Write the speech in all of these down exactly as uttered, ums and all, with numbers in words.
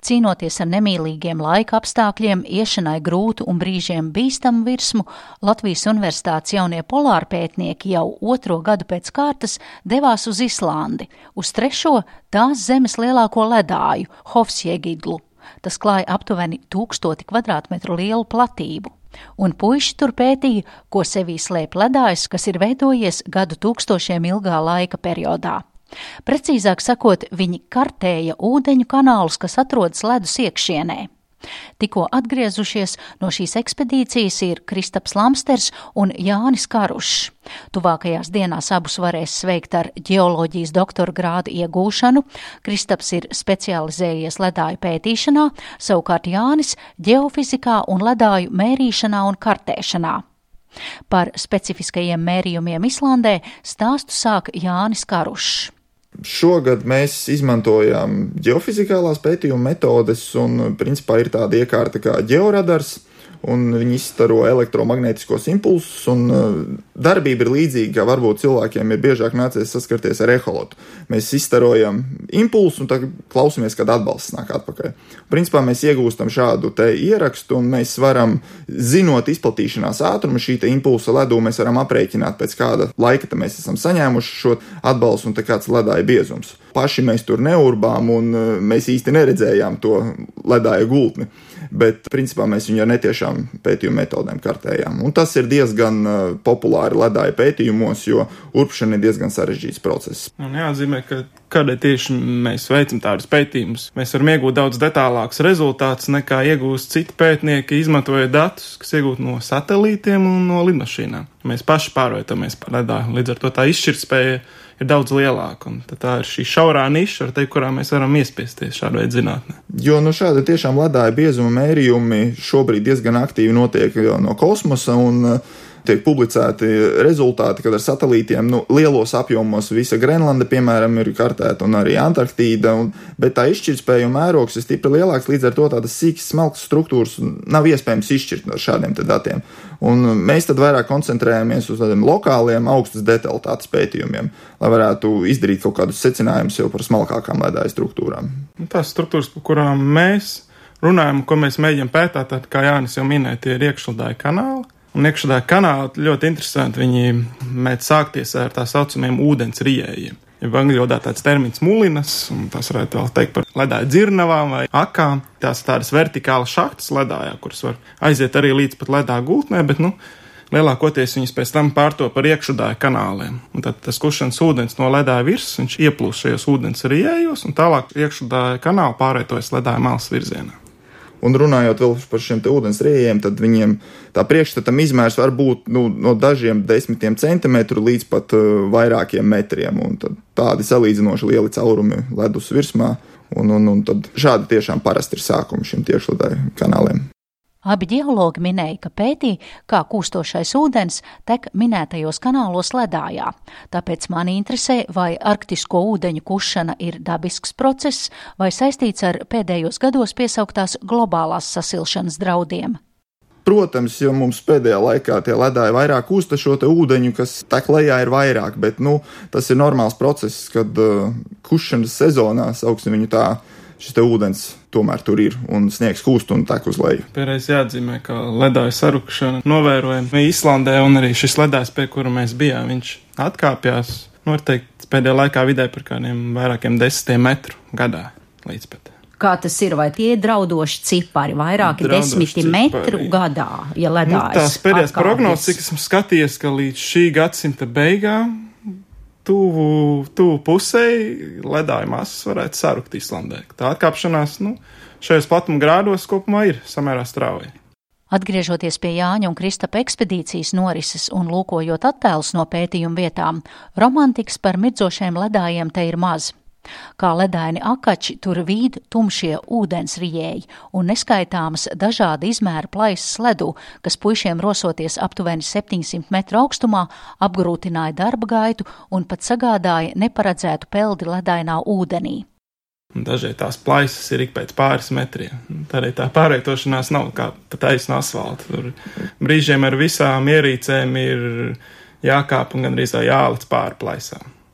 Cīnoties ar nemīlīgiem laika apstākļiem, iešanai grūtu un brīžiem bīstamu virsmu, Latvijas Universitātes jaunie polārpētnieki jau otro gadu pēc kārtas devās uz Islandi, uz trešo tās zemes lielāko ledāju, Hofsjegidlu. Tas klāja aptuveni tūkstoti kvadrātmetru lielu platību. Un puiši tur pētīja, ko sevī slēp ledājs, kas ir veidojies gadu tūkstošiem ilgā laika periodā. Precīzāk sakot, viņi kartēja ūdeņu kanālus, kas atrodas ledus iekšienē. Tikko atgriezušies no šīs ekspedīcijas ir Kristaps Lamsters un Jānis Karušs. Tuvākajās dienās abus varēs sveikt ar ģeoloģijas doktora grādu iegūšanu. Kristaps ir specializējies ledāju pētīšanā, savukārt Jānis ģeofizikā un ledāju mērīšanā un kartēšanā. Par specifiskajiem mērījumiem Islandē stāstu sāk Jānis Karušs. Šogad mēs izmantojām ģeofizikālās pētījuma metodes un principā ir tāda iekārta kā ģeoradars, un viņi izstaro elektromagnētiskos impulsus, un darbība ir līdzīga, kā varbūt cilvēkiem ir biežāk nācies saskarties ar eholotu. Mēs izstarojam impulsu un tagad klausamies, kad atbalsts nāk atpakaļ. Principā mēs iegūstam šādu te ierakstu, un mēs varam, zinot izplatīšanās ātrumu, šī te impulsa ledū mēs varam aprēķināt pēc kāda laika, tad mēs esam saņēmuši šo atbalstu un te kāds ledāja biezums. Paši mēs tur neurbām un mēs īsti neredzējām to ledāja gultni, bet principā mēs viņu ar netiešām pētījumu metodēm kartējām. Un tas ir diezgan populāri ledāja pētījumos, jo urpšana ir diezgan sarežģīts process. Un jāatzīmē, ka kādēļ tieši mēs veicam tādus pētījumus. Mēs varam iegūt daudz detālākus rezultātus nekā iegūst citi pētnieki, izmantojot datus, kas iegūt no satelītiem un no lidmašīnām. Mēs paši pārvietojamies pa ledāju, līdz ar to tā izšķirtspēja ir daudz lielāka, un tā ir šī šaurā niša, ar te, kurā mēs varam iespiesties šādu veidu zinātnē. Jo no šāda tiešām ledāja biezuma mērījumi šobrīd diezgan aktīvi notiek no kosmosa, un tiek publicēti rezultāti, kad ar satelītiem, nu, lielos apjomos visa Grenlanda, piemēram, ir kartēta un arī Antarktīda, un, bet tā izšķirtspēja un mērogs ir stipri lielāks, līdz ar to tādas sīkas smalkas struktūras nav iespējams izšķirt ar šādiem te datiem. Un mēs tad vairāk koncentrējamies uz tādiem lokāliem augstas detalitātes pētījumiem, lai varētu izdarīt kaut kādus secinājumus jau par smalkākām ledāja struktūrām. Tās struktūras, par kurām mēs runājam, ko mēs mēģinām pētāt, tad, kā Jānis jau minēja, tie ir iekšledāja kanāli. Un iekšledāja kanāli ļoti interesanti, viņi mēdz sākties ar tā saucamiem ūdens rijējiem. Ja angļu valodā tāds termins mulinas, un tās varētu vēl teikt par ledāja dzirnavām vai akām. Tās tādas vertikālas šahtas ledājā, kuras var aiziet arī līdz pat ledāja gultnē, bet, nu, lielākoties viņas pēc tam pārto par iekšledāja kanāliem. Un tad tas kušanas ūdens no ledāja virsmas, viņš ieplūst šajos ūdens rijējos, un tālāk iekšledāja kanāli pārvietojas ledāja malas virzienā. Un runājot vēl par šiem te ūdens rījiem, tad viņiem tā priekšstatam izmērs var būt nu, no dažiem desmitiem centimetru līdz pat uh, vairākiem metriem. Un tad tādi salīdzinoši lieli caurumi ledus virsmā. Un, un, un tad šādi tiešām parasti ir sākumi šiem tiešledāju kanāliem. Abi ģeologi minēja, ka pētīja, kā kūstošais ūdens tek minētajos kanālos ledājā. Tāpēc mani interesē, vai arktisko ūdeņu kušana ir dabisks process vai saistīts ar pēdējos gados piesauktās globālās sasilšanas draudiem. Protams, jo mums pēdējā laikā tie ledāji vairāk kūsta šo te ūdeņu, kas tek lejā ir vairāk, bet, nu, tas ir normāls process, kad uh, kušanas sezonā, sauksim viņu tā, šis te ūdens tomēr tur ir un sniegs kūst un tek uz leju. Pēreiz jāatzīmē, ka ledāja sarukšana novērojama Islandē, un arī šis ledājs, pie kura mēs bijām, viņš atkāpjās, noteikti pēdējā laikā vidē par kādiem vairākiem desmitiem metru gadā līdz pat. Kā tas ir, vai tie ir draudoši cipari, vairāki desmiti metru gadā, ja ledājs nu, tās pēdējās prognozes, cik esmu skatījies, ka līdz šī gadsimta beigām tuvu, tuvu pusēji ledāja masas varētu sarukt Islandē. Tā atkāpšanās, nu, šajos platuma grādos kopumā ir samērā strauji. Atgriežoties pie Jāņa un Kristapa ekspedīcijas norises un lūkojot attēlus no pētījuma vietām, romantikas par mirdzošiem ledājiem te ir maz. Kā ledaini akači tur vīd tumšie ūdens rijēji un neskaitāmas dažāda izmēra plaisas ledū, kas puišiem rosoties aptuveni septiņsimt metru augstumā, apgrūtināja darba gaitu un pat sagādāja neparedzētu peldi ledainā ūdenī. Dažai tās plaisas ir ik pēc pāris metriem. Tādēļ tā pārvietošanās nav kā pa taisnu asfaltu. Tur brīžiem ar visām ierīcēm ir jākāp un gandrīz tā jālic pāri plaisām.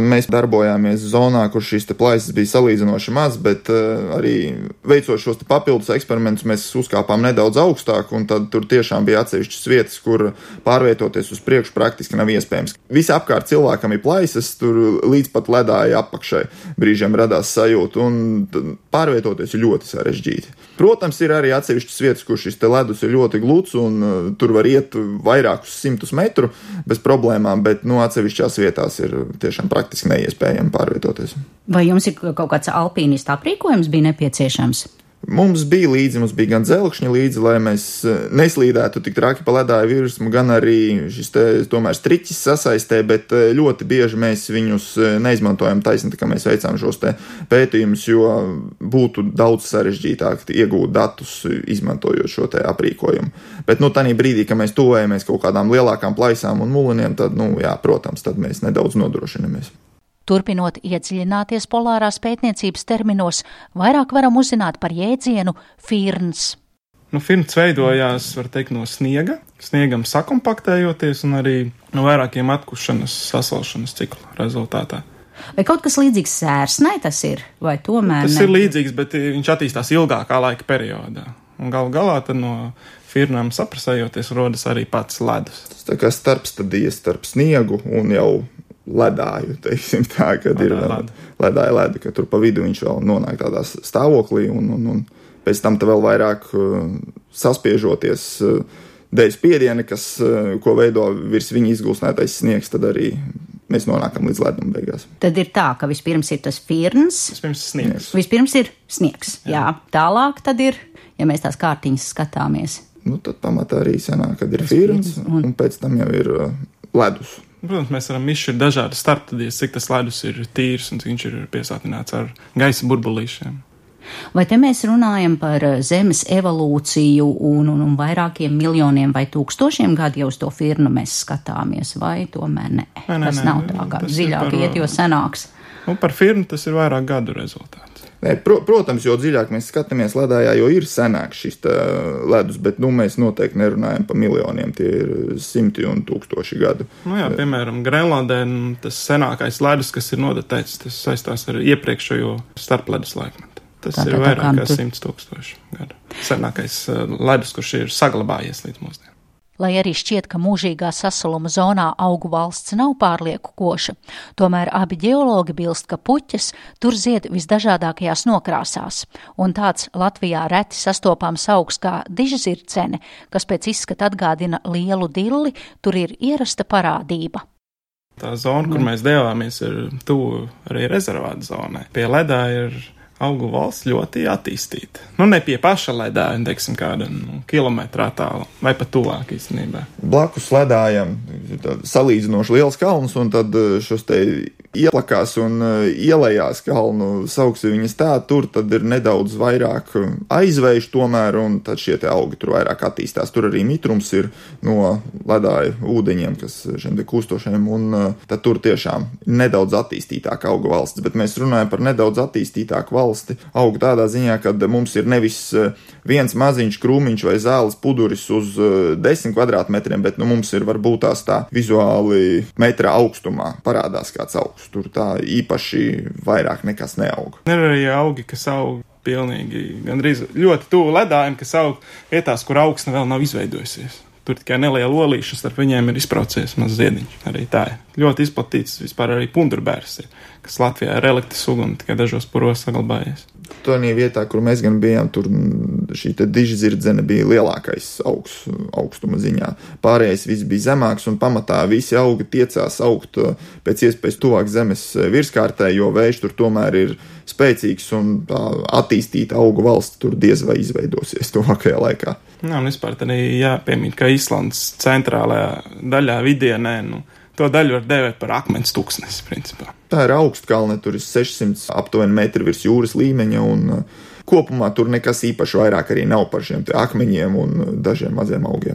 Mēs darbojāmies zonā, kur šīs te plaisas bija salīdzinoši maz, bet uh, arī veicot šos te papildus eksperimentus, mēs uzkāpām nedaudz augstāk, un tad tur tiešām bija atsevišķas vietas, kur pārvietoties uz priekšu praktiski nav iespējams. Visapkārt cilvēkam ir plaisas, tur līdz pat ledāja apakšai brīžiem radās sajūta, un pārvietoties ir ļoti sarežģīti. Protams, ir arī atsevišķas vietas, kur šis te ledus ir ļoti gluds, un uh, tur var iet vairākus simtus metru bez problēmām, bet nu, atsevišķās vietās ir tiešām praktiski neiespējami pārvietoties. Vai jums ir kaut kāds alpīnista aprīkojums bija nepieciešams? Mums bija līdzi, mums bija gan dzelkšņi līdzi, lai mēs neslīdētu tik traki pa ledāju virsmu, gan arī šis te, tomēr striķis sasaistē, bet ļoti bieži mēs viņus neizmantojam taisni, kā mēs veicām šos te pētījumus, jo būtu daudz sarežģītāk iegūt datus, izmantojot šo te aprīkojumu. Bet, nu, tanī brīdī, ka mēs tuvojamies kaut kādām lielākām plaisām un muliniem, tad, nu, jā, protams, tad mēs nedaudz nodrošinamies. Turpinot iedziļināties polārās pētniecības terminos, vairāk varam uzzināt par jēdzienu firns. Nu, firns veidojās, var teikt, no sniega, sniegam sakompaktējoties un arī no vairākiem atkušanas, sasalšanas ciklu rezultātā. Vai kaut kas līdzīgs sērsnai tas ir, vai tomēr Tas ne? ir līdzīgs, bet viņš attīstās ilgākā laika periodā. Un gal galā tad no firnām saprasējoties rodas arī pats ledus. Tas tā kā starpstadijas starp sniegu un jau ledāju, teiksim tā, kad Ledāja ir ledu. ledāja ledu, ka tur pa vidu viņš vēl nonāk tādā stāvoklī un, un, un pēc tam te vēl vairāk uh, saspiežoties uh, dēļ spiediena, kas, uh, ko veido virs viņa izgulsnētais sniegs, tad arī mēs nonākam līdz ledum beigās. Tad ir tā, ka vispirms ir tas firns, Vispirms sniegs. vispirms ir sniegs, jā. jā. Tālāk tad ir, ja mēs tās kārtiņas skatāmies. Nu, tad pamatā arī sanāk, kad ir firns un... un pēc tam jau ir uh, ledus. Protams, mēs varam izšķirt dažādas starpstadijas, cik tas ledus ir tīrs un cik viņš ir piesātināts ar gaisa burbulīšiem. Vai te mēs runājam par Zemes evolūciju un, un, un vairākiem miljoniem vai tūkstošiem gadu jau uz to firnu mēs skatāmies, vai tomēr ne? Nē, nē, tas nē, nav tā, kā dziļāk iet, jo senāks. Nu, par firnu tas ir vairāk gadu rezultāts. Nē, pro, protams, jo dziļāk mēs skatāmies ledājā, jo ir senāks šis ledus, bet nu, mēs noteikti nerunājam par miljoniem, tie ir simti un tūkstoši gadu. Nu jā, piemēram, Grenlandē tas senākais ledus, kas ir nodatēts, tas saistās ar iepriekšējo starpledus laikmetu. Tas tā, ir tā, vairāk kā simts tūkstoši gadu. Senākais ledus, kurš ir saglabājies līdz mūsdienām. Lai arī šķiet, ka mūžīgā sasaluma zonā augu valsts nav pārlieku koša, tomēr abi ģeologi bilst, ka puķes tur zied visdažādākajās nokrāsās, un tāds Latvijā reti sastopams augs kā dižzircene, kas pēc izskata atgādina lielu dilli, tur ir ierasta parādība. Tā zona, kur mēs devāmies, ir tuvu arī rezervāta zonai. Pie ledā ir augu valsts ļoti attīstīta. Nu, ne pie paša ledā, teiksim, kāda nu, kilometrā tālu, vai pat tuvāk īstenībā. Blakus ledājam salīdzinoši liels kalns, un tad šos te ieplakās un ielējās kalnu sauksi viņas tā, tur tad ir nedaudz vairāk aizveišu tomēr, un tad šie te augi tur vairāk attīstās. Tur arī mitrums ir no ledāju ūdeņiem, kas šiem te kūstošiem, un tad tur tiešām nedaudz attīstītāka auga valsts, bet mēs runājam par nedaudz attīstītāku valsti augu tādā ziņā, kad mums ir nevis viens maziņš krūmiņš vai zāles puduris uz desmit kvadrātmetriem, bet nu, mums ir varbūt tās tā vizuāli metra augstumā parādās kāds augs. Tur tā īpaši vairāk nekas neaug. Ir arī augi, kas aug pilnīgi gandrīz ļoti tuvu ledājiem, kas aug vietās, kur augsne vēl nav izveidojusies. Tur tikai neliela olīša, starp viņiem ir izbraucies maz ziediņš. Arī tā ir. Ļoti izplatīts vispār arī pundurbērs ir, kas Latvijā ir relikta suga un tikai dažos puros saglabājies. Tonī vietā, kur mēs gan bijām, tur šī te dižzirdzene bija lielākais augs, augstuma ziņā. Pārējais viss bija zemāks un pamatā visi augi tiecās augt pēc iespējas tuvāk zemes virskārtē, jo vējš tur tomēr ir spēcīgs un tā attīstīta augu valsts tur diez vai izveidosies tuvākajā laikā. Jā, un vispār tad arī jāpiemīt, ka Islandes centrālajā daļā vidienē, nu, to daļu var dēvēt par akmens tuksnesi, principā. Tā ir augstkalne, tur ir sešsimt aptuveni metri virs jūras līmeņa, un kopumā tur nekas īpaši vairāk arī nav par šiem te akmeņiem un dažiem maziem augiem.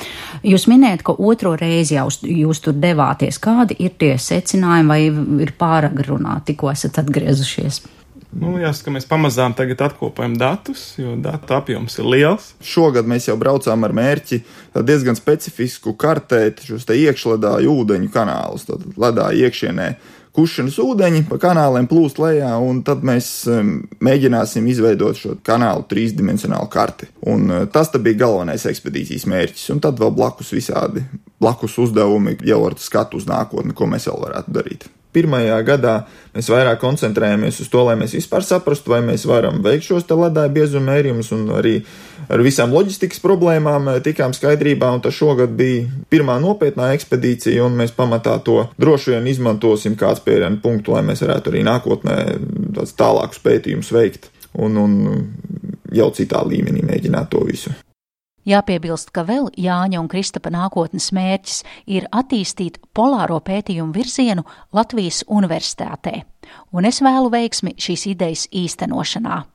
Jūs minējat, ka otro reizi jau jūs tur devāties. Kādi ir tie secinājumi, vai ir pāragri runāt, tikko esat atgriezušies? Nu, jāsaka, mēs pamazām tagad atkopējam datus, jo datu apjoms ir liels. Šogad mēs jau braucām ar mērķi diezgan specifisku kartēt šos te iekšledāju ūdeņu kanālus, tad ledāju iekšienē, kušanas ūdeņi pa kanāliem plūst lejā, un tad mēs mēģināsim izveidot šo kanālu trīsdimensionālu karti. Un tas tad bija galvenais ekspedīcijas mērķis, un tad vēl blakus visādi blakus uzdevumi jau ar skatu uz nākotni, ko mēs vēl varētu darīt. Pirmajā gadā mēs vairāk koncentrējamies uz to, lai mēs vispār saprastu, vai mēs varam veikt šos te ledāju biezuma mērījumus, un arī ar visām loģistikas problēmām tikām skaidrībā, un tas šogad bija pirmā nopietnā ekspedīcija, un mēs pamatā to droši vien izmantosim kāds pērienu punktu, lai mēs varētu arī nākotnē tāds tālākus pētījumus veikt, un, un jau citā līmenī mēģināt to visu. Jāpiebilst, ka vēl Jāņa un Kristapa nākotnes mērķis ir attīstīt polāro pētījumu virzienu Latvijas universitātē, un es vēlu veiksmi šīs idejas īstenošanā.